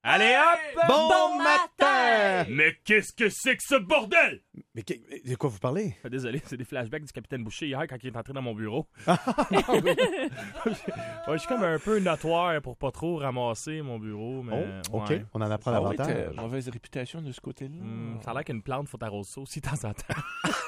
Allez hop! Bon matin! Mais qu'est-ce que c'est que ce bordel? Mais de quoi vous parlez? Désolé, c'est des flashbacks du capitaine Boucher hier quand il est entré dans mon bureau. Oui. Je suis comme un peu notoire pour pas trop ramasser mon bureau, mais... OK, ouais. on en apprend Ah oui, davantage. t'as mauvaise réputation de ce côté-là. Ça a l'air qu'une plante, faut t'arroser ça aussi de temps en temps.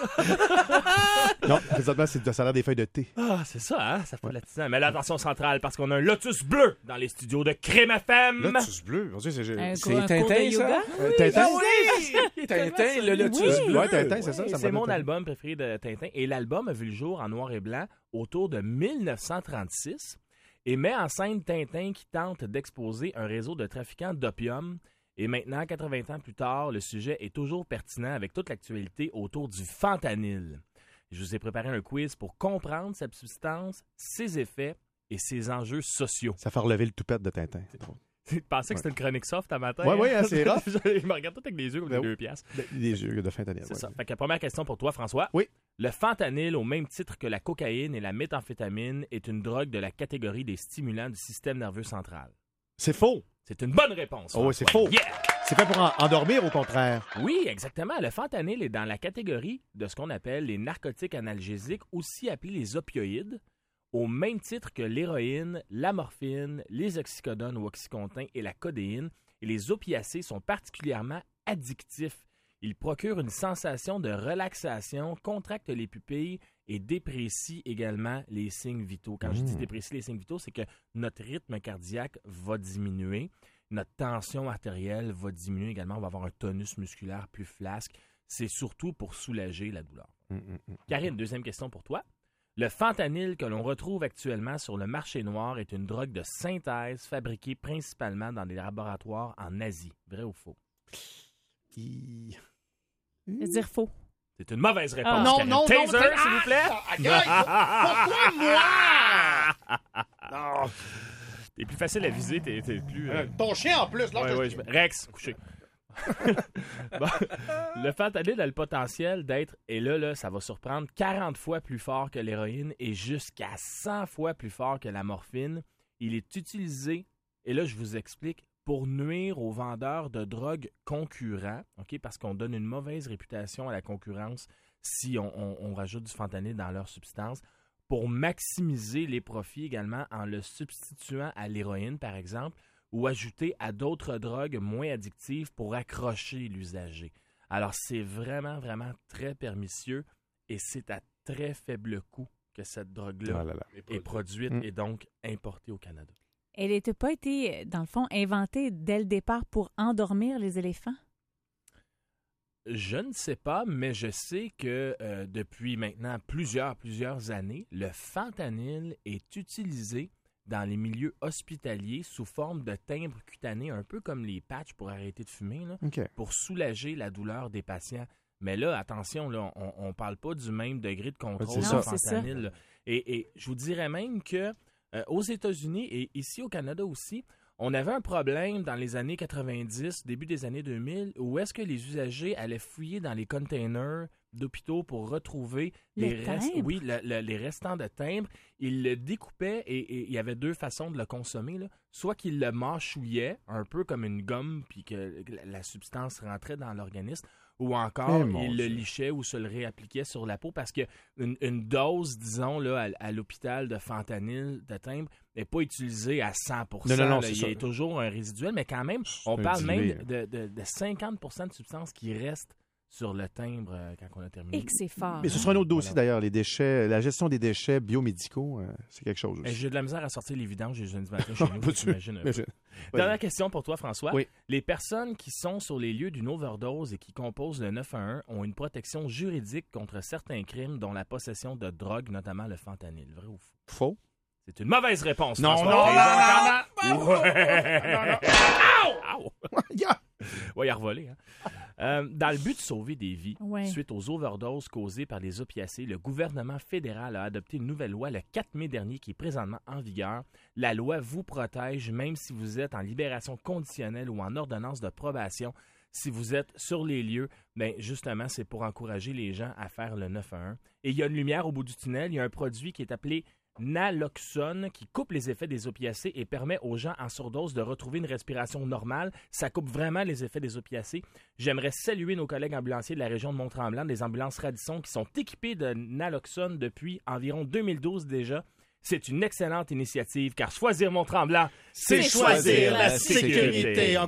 Non, présentement, ça a l'air des feuilles de thé. Ah, c'est ça, hein? Ça fait de la tisane. Mais là, attention centrale, parce qu'on a un lotus bleu dans les studios de Crème FM. Lotus bleu. Mon Dieu, C'est un Tintin, cours de ça? yoga? Tintin? Tintin, le lotus Oui. bleu. Ouais, Tintin, c'est ça. Et ça me c'est rappelle mon Tintin. album préféré de Tintin. Et l'album a vu le jour en noir et blanc autour de 1936 et met en scène Tintin qui tente d'exposer un réseau de trafiquants d'opium. Et maintenant, 80 ans plus tard, le sujet est toujours pertinent avec toute l'actualité autour du fentanyl. Je vous ai préparé un quiz pour comprendre cette substance, ses effets et ses enjeux sociaux. Ça fait relever le toupette de Tintin. C'est drôle. Tu pensais que c'était une chronique soft à matin? Ouais, hein, c'est rough. Je me regarde tout avec les yeux comme Ben des oui. 2 piastres. Les yeux de fentanyl. C'est ouais. ça. Fait que première question pour toi, François. Oui. Le fentanyl, au même titre que la cocaïne et la méthamphétamine, est une drogue de la catégorie des stimulants du système nerveux central. C'est faux. C'est une bonne réponse. Oh, oui, c'est François. faux. Yeah! C'est fait pour endormir, au contraire. Oui, exactement. Le fentanyl est dans la catégorie de ce qu'on appelle les narcotiques analgésiques, aussi appelés les opioïdes, au même titre que l'héroïne, la morphine, les oxycodones ou oxycontins et la codéine. Et les opiacés sont particulièrement addictifs. Ils procurent une sensation de relaxation, contractent les pupilles et déprécient également les signes vitaux. Quand je dis déprécie les signes vitaux, c'est que notre rythme cardiaque va diminuer, notre tension artérielle va diminuer également, on va avoir un tonus musculaire plus flasque. C'est surtout pour soulager la douleur. Karine, deuxième question pour toi. Le fentanyl que l'on retrouve actuellement sur le marché noir est une drogue de synthèse fabriquée principalement dans des laboratoires en Asie. Vrai ou faux? Je veux dire faux. C'est une mauvaise réponse. Ah. Non, Karine. non, Taser, non, s'il vous plaît. Pourquoi moi? T'es plus facile à viser, t'es plus... Ton chien en plus, là. Rex, couché. Bon, le fentanyl a le potentiel d'être, et là, ça va surprendre, 40 fois plus fort que l'héroïne et jusqu'à 100 fois plus fort que la morphine. Il est utilisé, et là, je vous explique, pour nuire aux vendeurs de drogue concurrents, OK, parce qu'on donne une mauvaise réputation à la concurrence si on rajoute du fentanyl dans leur substance, pour maximiser les profits également en le substituant à l'héroïne, par exemple, ou ajouter à d'autres drogues moins addictives pour accrocher l'usager. Alors, c'est vraiment, vraiment très pernicieux et c'est à très faible coût que cette drogue-là Ah là là. est produite et donc importée au Canada. Elle n'était pas été, dans le fond, inventée dès le départ pour endormir les éléphants? Je ne sais pas, mais je sais que depuis maintenant plusieurs années, le fentanyl est utilisé dans les milieux hospitaliers sous forme de timbre cutané, un peu comme les patchs pour arrêter de fumer, là, OK. pour soulager la douleur des patients. Mais là, attention, là, on ne parle pas du même degré de contrôle C'est du ça. fentanyl. Là. Et je vous dirais même que aux États-Unis et ici au Canada aussi, on avait un problème dans les années 90, début des années 2000, où est-ce que les usagers allaient fouiller dans les containers d'hôpitaux pour retrouver les restants de timbre. Ils le découpaient et il y avait 2 façons de le consommer, là. Soit qu'ils le mâchouillaient, un peu comme une gomme, puis que la substance rentrait dans l'organisme, ou encore ils le lichaient ou se le réappliquaient sur la peau, parce que une dose, disons, là, à l'hôpital de fentanyl, de timbre, n'est pas utilisée à 100%. Non, là. c'est Il y ça. a toujours un résiduel, mais quand même, on un parle dilué, même de 50% de substances qui restent sur le timbre quand on a terminé. Et que c'est fort. Mais ce sera un autre dossier, d'ailleurs, les déchets, la gestion des déchets biomédicaux, c'est quelque chose aussi. J'ai de la misère à sortir les vidanges les jeudis matin chez nous, Pas t'imagines un peu. sûr. Dernière question pour toi, François. Oui. Les personnes qui sont sur les lieux d'une overdose et qui composent le 911 ont une protection juridique contre certains crimes, dont la possession de drogue, notamment le fentanyl. Vrai ou faux? Faux. C'est une mauvaise réponse, Non, François. non, Ouais. Au! Yeah. Ouais, il a revolé. Hein? Dans le but de sauver des vies, Ouais. suite aux overdoses causées par les opiacés, le gouvernement fédéral a adopté une nouvelle loi le 4 mai dernier qui est présentement en vigueur. La loi vous protège même si vous êtes en libération conditionnelle ou en ordonnance de probation. Si vous êtes sur les lieux, bien justement, c'est pour encourager les gens à faire le 911. Et il y a une lumière au bout du tunnel. Il y a un produit qui est appelé naloxone qui coupe les effets des opiacés et permet aux gens en surdose de retrouver une respiration normale. Ça coupe vraiment les effets des opiacés. J'aimerais saluer nos collègues ambulanciers de la région de Mont-Tremblant, des ambulances Radisson qui sont équipées de naloxone depuis environ 2012 déjà. C'est une excellente initiative car choisir Mont-Tremblant, C'est choisir la sécurité.